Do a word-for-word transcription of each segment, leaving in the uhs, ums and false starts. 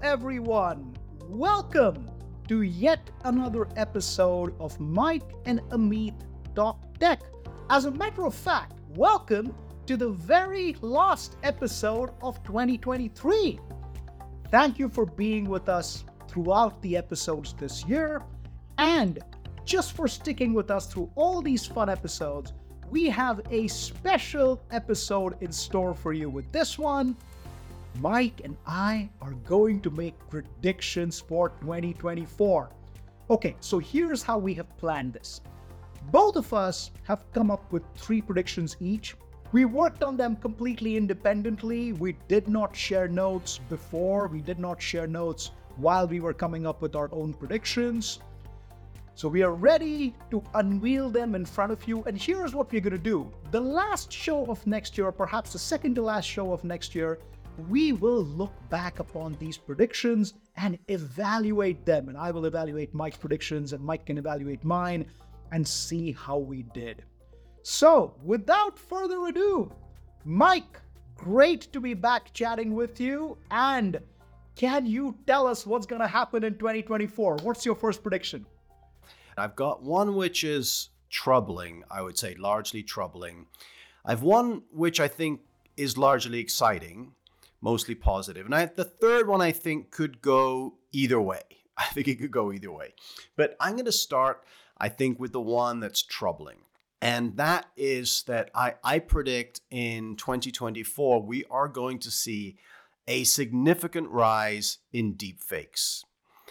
everyone. Welcome to yet another episode of Mike and Amit Talk Tech. As a matter of fact, welcome to the very last episode of twenty twenty-three. Thank you for being with us throughout the episodes this year, and just for sticking with us through all these fun episodes. We have a special episode in store for you with this one. Mike and I are going to make predictions for twenty twenty-four. Okay, so here's how we have planned this. Both of us have come up with three predictions each. We worked on them completely independently. We did not share notes before. We did not share notes while we were coming up with our own predictions. So we are ready to unveil them in front of you. And here's what we're going to do. The last show of next year, or perhaps the second to last show of next year, we will look back upon these predictions and evaluate them. And I will evaluate Mike's predictions and Mike can evaluate mine and see how we did. So without further ado, Mike, great to be back chatting with you. And can you tell us what's going to happen in twenty twenty-four? What's your first prediction? I've got one which is troubling, I would say largely troubling. I've one which I think is largely exciting, mostly positive. And I, the third one I think could go either way. I think it could go either way. But I'm going to start, I think, with the one that's troubling. And that is that I, I predict in twenty twenty-four, we are going to see a significant rise in deepfakes.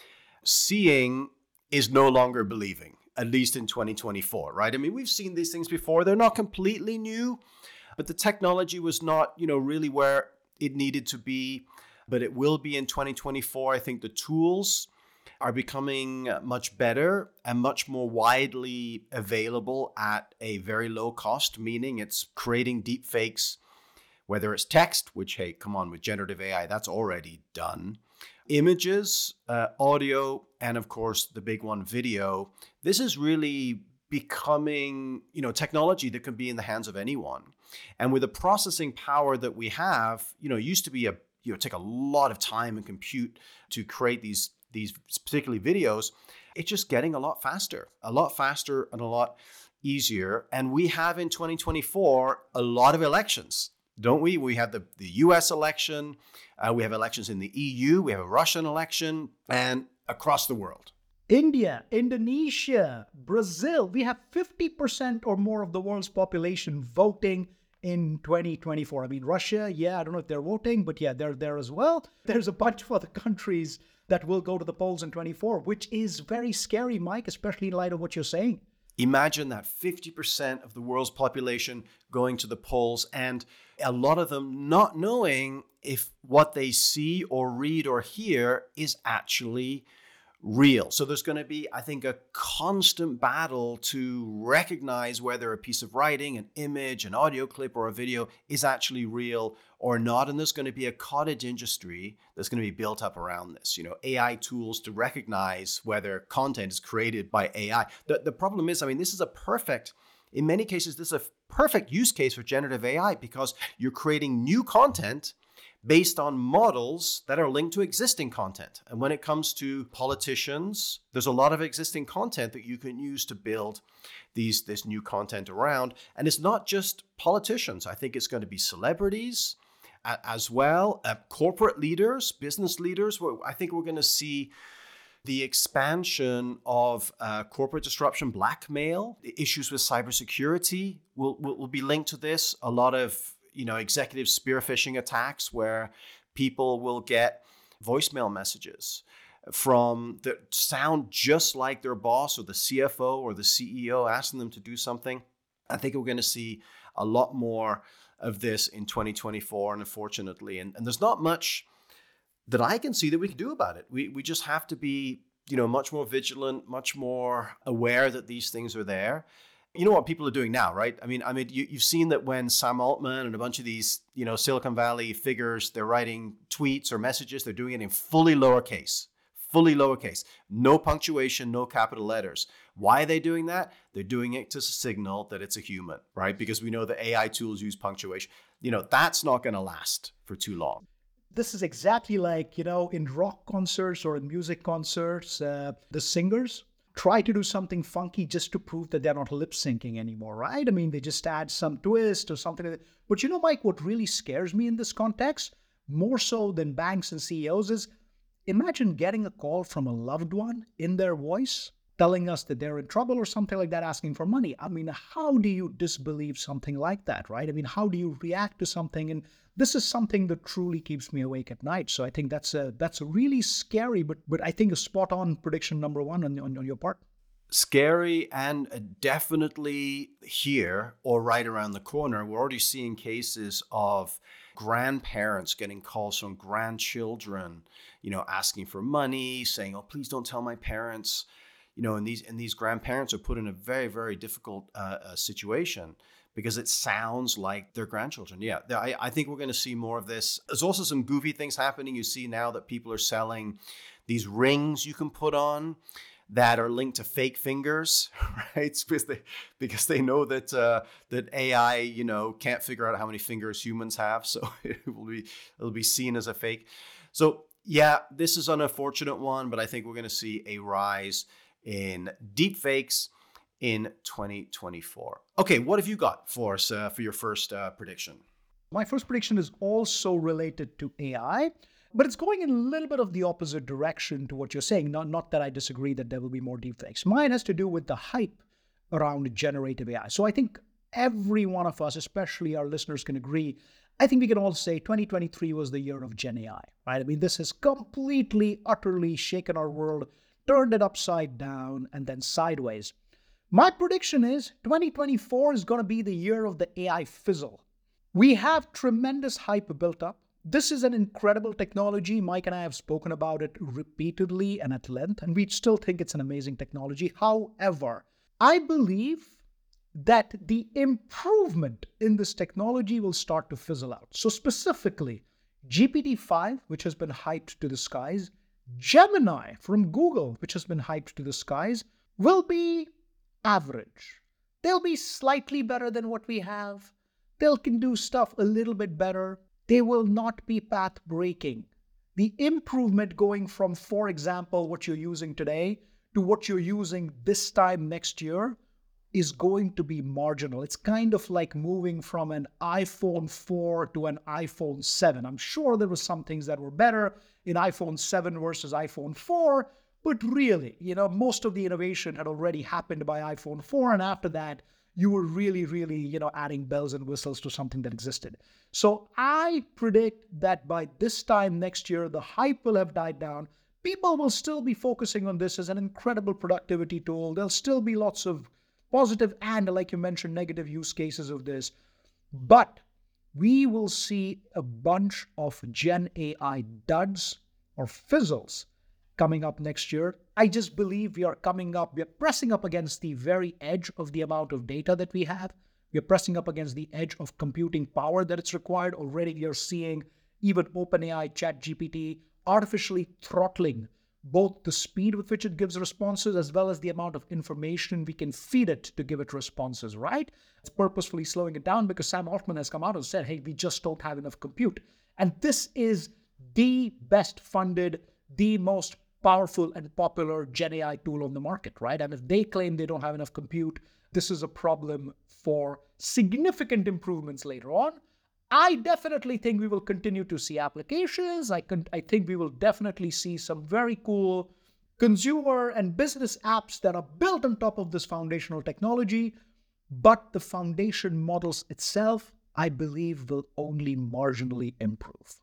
Seeing is no longer believing, at least in twenty twenty-four, right? I mean, we've seen these things before. They're not completely new, but the technology was not, you know, really where it needed to be, but it will be in twenty twenty-four. I think the tools are becoming much better and much more widely available at a very low cost, meaning it's creating deep fakes, whether it's text, which, hey, come on, with generative A I, that's already done. Images, uh, audio, and of course, the big one, video. This is really becoming, you know, technology that can be in the hands of anyone. And with the processing power that we have, you know, it used to be a, you know, take a lot of time and compute to create these, these particularly videos. It's just getting a lot faster, a lot faster and a lot easier. And we have in twenty twenty-four, a lot of elections. Don't we? We have the, the U S election, uh, we have elections in the E U, we have a Russian election, and across the world. India, Indonesia, Brazil, we have fifty percent or more of the world's population voting in twenty twenty-four. I mean, Russia, yeah, I don't know if they're voting, but yeah, they're there as well. There's a bunch of other countries that will go to the polls in twenty-four, which is very scary, Mike, especially in light of what you're saying. Imagine that fifty percent of the world's population going to the polls and a lot of them not knowing if what they see or read or hear is actually real. So there's going to be, I think, a constant battle to recognize whether a piece of writing, an image, an audio clip, or a video is actually real or not. And there's going to be a cottage industry that's going to be built up around this. You know, A I tools to recognize whether content is created by A I. The, the problem is, I mean, this is a perfect, in many cases, this is a perfect use case for generative A I because you're creating new content based on models that are linked to existing content. And when it comes to politicians, there's a lot of existing content that you can use to build these this new content around. And it's not just politicians. I think it's going to be celebrities uh, as well, uh, corporate leaders, business leaders. I think we're going to see the expansion of uh, corporate disruption, blackmail, the issues with cybersecurity will, will, will be linked to this. A lot of you know, executive spear phishing attacks where people will get voicemail messages from that sound just like their boss or the C F O or the C E O asking them to do something. I think we're going to see a lot more of this in twenty twenty-four, and unfortunately, and, and there's not much that I can see that we can do about it. We we just have to be, you know, much more vigilant, much more aware that these things are there. You know what people are doing now, right? I mean, I mean, you, you've seen that when Sam Altman and a bunch of these, you know, Silicon Valley figures, they're writing tweets or messages, they're doing it in fully lowercase, fully lowercase, no punctuation, no capital letters. Why are they doing that? They're doing it to signal that it's a human, right? Because we know that A I tools use punctuation. You know, that's not going to last for too long. this is exactly like, you know, in rock concerts or in music concerts, uh, the singers try to do something funky just to prove that they're not lip syncing anymore, right? I mean, they just add some twist or something like that. But you know, Mike, what really scares me in this context, more so than banks and C E Os, is imagine getting a call from a loved one in their voice telling us that they're in trouble or something like that, asking for money. I mean, how do you disbelieve something like that, right? I mean, how do you react to something? And this is something that truly keeps me awake at night. So I think that's a that's a really scary, but but I think a spot on prediction number one on, on, on your part. Scary and definitely here or right around the corner. We're already seeing cases of grandparents getting calls from grandchildren, you know, asking for money, saying, "Oh, please don't tell my parents." You know, and these and these grandparents are put in a very, very difficult uh, uh, situation because it sounds like their grandchildren. Yeah, I, I think we're going to see more of this. There's also some goofy things happening. You see now that people are selling these rings you can put on that are linked to fake fingers, right? Because they because they know that uh, that A I, you know, can't figure out how many fingers humans have, so it will be it'll be seen as a fake. So yeah, this is an unfortunate one, but I think we're going to see a rise in deepfakes in twenty twenty-four. Okay, what have you got for us uh, for your first uh, prediction? My first prediction is also related to A I, but it's going in a little bit of the opposite direction to what you're saying. Not, not that I disagree that there will be more deepfakes. Mine has to do with the hype around generative A I. So I think every one of us, especially our listeners, can agree. I think we can all say twenty twenty-three was the year of Gen A I, right? I mean, this has completely, utterly shaken our world, turned it upside down and then sideways. My prediction is twenty twenty-four is going to be the year of the A I fizzle. We have tremendous hype built up. This is an incredible technology. Mike and I have spoken about it repeatedly and at length, and we still think it's an amazing technology. However, I believe that the improvement in this technology will start to fizzle out. So specifically, G P T five, which has been hyped to the skies, Gemini from Google, which has been hyped to the skies, will be average. They'll be slightly better than what we have. They can do stuff a little bit better. They will not be path-breaking. The improvement going from, for example, what you're using today to what you're using this time next year is going to be marginal. It's kind of like moving from an iPhone four to an iPhone seven. I'm sure there were some things that were better in iPhone seven versus iPhone four, but really, you know, most of the innovation had already happened by iPhone four, and after that, you were really, really, you know, adding bells and whistles to something that existed. So I predict that by this time next year, the hype will have died down. People will still be focusing on this as an incredible productivity tool. There'll still be lots of positive and, like you mentioned, negative use cases of this. But we will see a bunch of Gen A I duds or fizzles coming up next year. I just believe we are coming up, we are pressing up against the very edge of the amount of data that we have. We are pressing up against the edge of computing power that it's required. Already we are seeing even OpenAI, ChatGPT artificially throttling both the speed with which it gives responses as well as the amount of information we can feed it to give it responses, right? It's purposefully slowing it down because Sam Altman has come out and said, hey, we just don't have enough compute. And this is the best funded, the most powerful and popular Gen A I tool on the market, right? And if they claim they don't have enough compute, this is a problem for significant improvements later on. I definitely think we will continue to see applications. I, can, I think we will definitely see some very cool consumer and business apps that are built on top of this foundational technology. But the foundation models itself, I believe, will only marginally improve.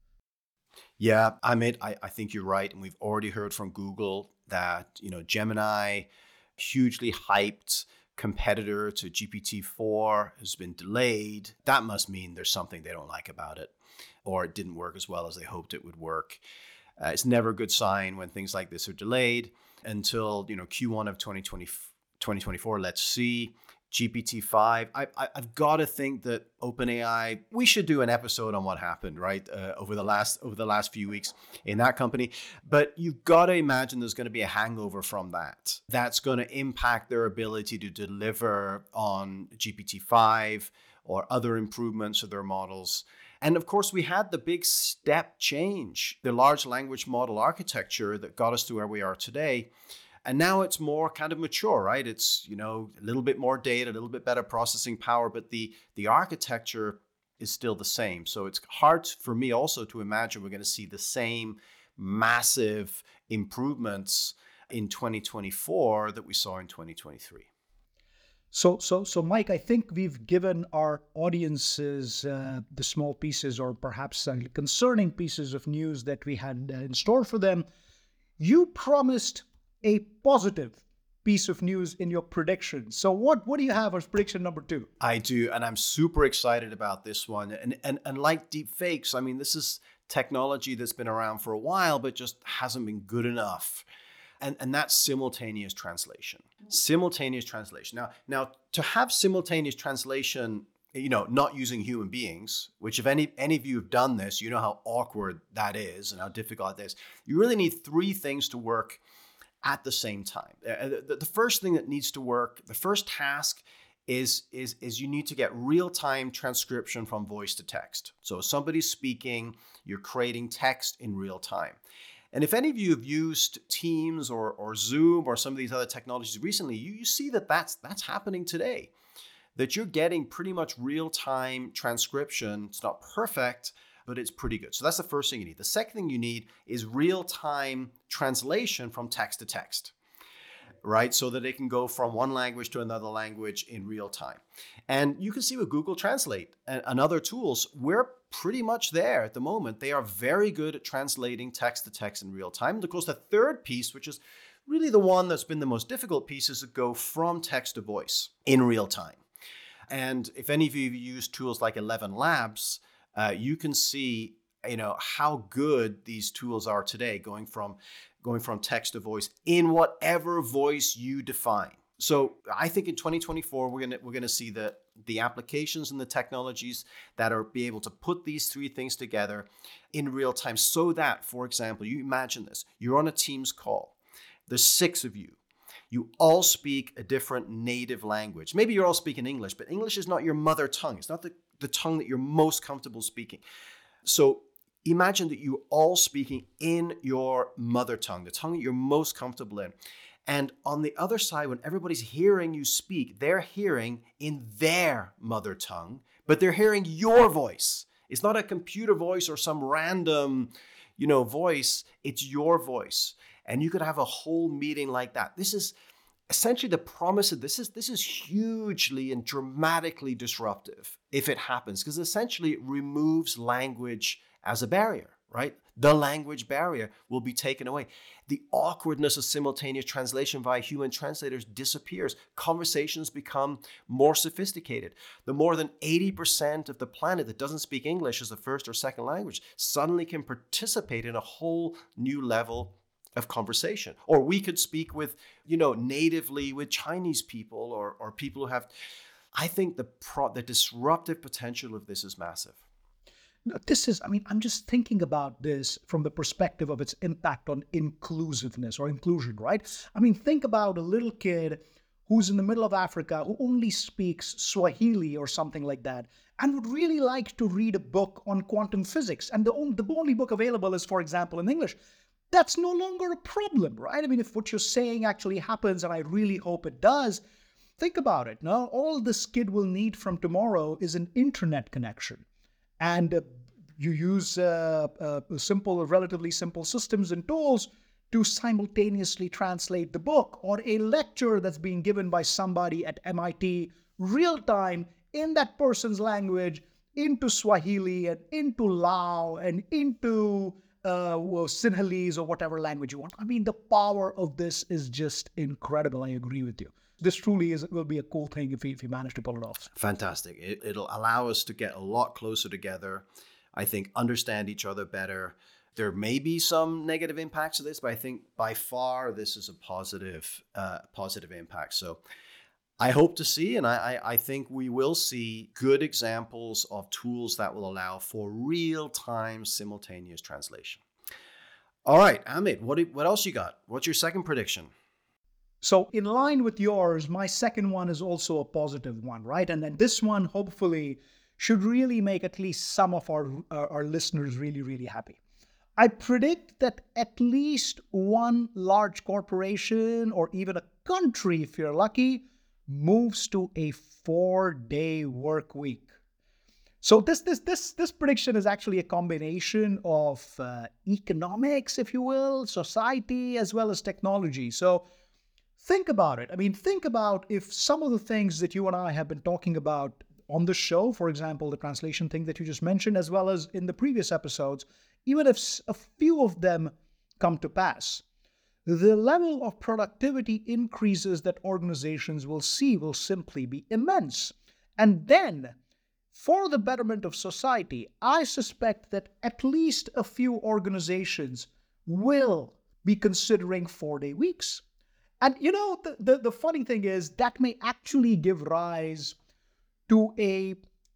Yeah, Amit, I, I think you're right. And we've already heard from Google that, you know, Gemini, hugely hyped competitor to G P T four, has been delayed. That must mean there's something they don't like about it, or it didn't work as well as they hoped it would work. Uh, it's never a good sign when things like this are delayed until, you know, Q one of twenty twenty, twenty twenty-four. Let's see. G P T five. I, I, I've got to think that OpenAI, we should do an episode on what happened, right, uh, over the last over the last few weeks in that company. But you've got to imagine there's going to be a hangover from that. That's going to impact their ability to deliver on G P T five or other improvements of their models. And of course, we had the big step change, the large language model architecture that got us to where we are today. And now it's more kind of mature, right? It's, you know, a little bit more data, a little bit better processing power, but the, the architecture is still the same. So it's hard for me also to imagine we're going to see the same massive improvements in twenty twenty-four that we saw in twenty twenty-three. So, so, so, Mike, I think we've given our audiences uh, the small pieces, or perhaps uh, concerning pieces of news that we had uh, in store for them. You promised a positive piece of news in your prediction. So, what what do you have as prediction number two? I do, and I'm super excited about this one. And and and like deepfakes, I mean, this is technology that's been around for a while, but just hasn't been good enough. And, and that's simultaneous translation. Simultaneous translation. Now, now, to have simultaneous translation, you know, not using human beings, which if any, any of you have done this, you know how awkward that is and how difficult it is. You really need three things to work at the same time. The, the first thing that needs to work, the first task is, is, is you need to get real-time transcription from voice to text. So if somebody's speaking, you're creating text in real time. And if any of you have used Teams or, or Zoom or some of these other technologies recently, you, you see that that's, that's happening today, that you're getting pretty much real-time transcription. It's not perfect, but it's pretty good. So that's the first thing you need. The second thing you need is real-time translation from text to text, right? So that it can go from one language to another language in real time. And you can see with Google Translate and, and other tools, we're pretty much there at the moment. They are very good at translating text to text in real time. And of course, the third piece, which is really the one that's been the most difficult piece, is to go from text to voice in real time. And if any of you have used tools like Eleven Labs, uh, you can see, you know, how good these tools are today, going from going from text to voice in whatever voice you define. So I think in twenty twenty-four, we're gonna we're gonna see the the applications and the technologies that are be able to put these three things together in real time, so that, for example, you imagine this: you're on a Teams call. There's six of you. You all speak a different native language. Maybe you're all speaking English, but English is not your mother tongue. It's not the, the tongue that you're most comfortable speaking. So imagine that you're all speaking in your mother tongue, the tongue that you're most comfortable in. And on the other side, when everybody's hearing you speak, they're hearing in their mother tongue, but they're hearing your voice. It's not a computer voice or some random, you know, voice. It's your voice. And you could have a whole meeting like that. This is essentially the promise of this is this is hugely and dramatically disruptive if it happens, because essentially it removes language as a barrier, right? The language barrier will be taken away. The awkwardness of simultaneous translation via human translators disappears. Conversations become more sophisticated. The more than eighty percent of the planet that doesn't speak English as a first or second language suddenly can participate in a whole new level of conversation. Or we could speak with, you know, natively with Chinese people or, or people who have, I think the pro, the disruptive potential of this is massive. This is, I mean, I'm just thinking about this from the perspective of its impact on inclusiveness or inclusion, right? I mean, think about a little kid who's in the middle of Africa who only speaks Swahili or something like that and would really like to read a book on quantum physics. And the only, the only book available is, for example, in English. That's no longer a problem, right? I mean, if what you're saying actually happens, and I really hope it does, think about it. No, all this kid will need from tomorrow is an internet connection. And uh, you use uh, uh, simple, relatively simple systems and tools to simultaneously translate the book or a lecture that's being given by somebody at M I T real time in that person's language into Swahili and into Lao and into uh, well, Sinhalese or whatever language you want. I mean, the power of this is just incredible. I agree with you. This truly is will be a cool thing if we, if we manage to pull it off. Fantastic. It, it'll allow us to get a lot closer together. I think understand each other better. There may be some negative impacts of this, but I think by far this is a positive, uh, positive impact. So I hope to see, and I, I, I think we will see good examples of tools that will allow for real-time simultaneous translation. All right, Amit, what, what else you got? What's your second prediction? So, in line with yours, my second one is also a positive one, right? And then this one, hopefully, should really make at least some of our, our, our listeners really, really happy. I predict that at least one large corporation or even a country, if you're lucky, moves to a four-day work week. So this this this this prediction is actually a combination of uh, economics, if you will, society, as well as technology. So think about it. I mean, think about if some of the things that you and I have been talking about on the show, for example, the translation thing that you just mentioned, as well as in the previous episodes, even if a few of them come to pass, the level of productivity increases that organizations will see will simply be immense. And then, for the betterment of society, I suspect that at least a few organizations will be considering four-day weeks. And you know, the, the, the funny thing is that may actually give rise to a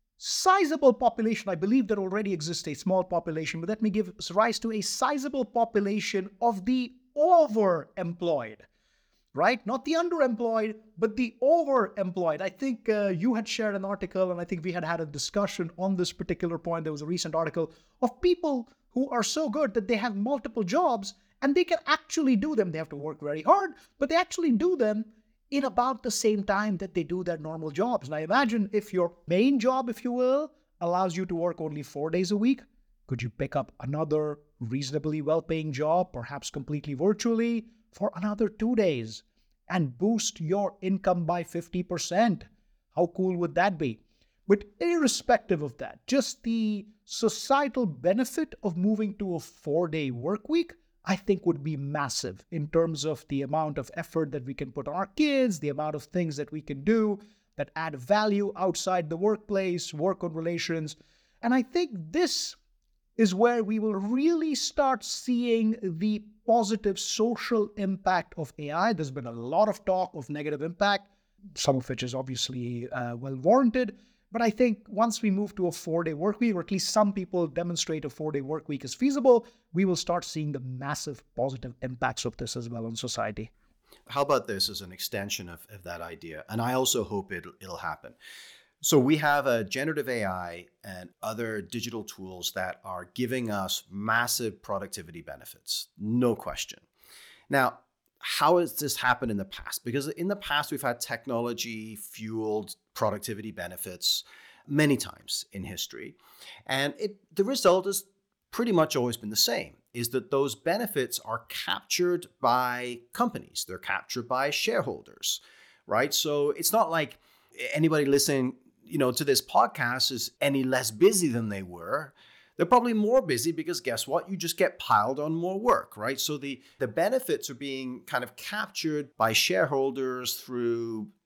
sizable population. I believe there already exists a small population, but that may give rise to a sizable population of the overemployed, right? Not the underemployed, but the overemployed. I think uh, you had shared an article, and I think we had had a discussion on this particular point. There was a recent article of people who are so good that they have multiple jobs and they can actually do them. They have to work very hard, but they actually do them in about the same time that they do their normal jobs. Now imagine if your main job, if you will, allows you to work only four days a week. Could you pick up another reasonably well-paying job, perhaps completely virtually, for another two days and boost your income by fifty percent? How cool would that be? But irrespective of that, just the societal benefit of moving to a four-day work week, I think would be massive in terms of the amount of effort that we can put on our kids, the amount of things that we can do that add value outside the workplace, work on relations. And I think this is where we will really start seeing the positive social impact of A I. There's been a lot of talk of negative impact, some of which is obviously uh, well warranted. But I think once we move to a four-day work week, or at least some people demonstrate a four-day work week is feasible, we will start seeing the massive positive impacts of this as well on society. How about this as an extension of, of that idea? And I also hope it'll, it'll happen. So we have a generative A I and other digital tools that are giving us massive productivity benefits, no question. Now, how has this happened in the past? Because in the past, we've had technology-fueled productivity benefits many times in history. And it, the result has pretty much always been the same, is that those benefits are captured by companies. They're captured by shareholders, right? So it's not like anybody listening, you know, to this podcast is any less busy than they were. They're probably more busy because guess what? You just get piled on more work, right? So the, the benefits are being kind of captured by shareholders through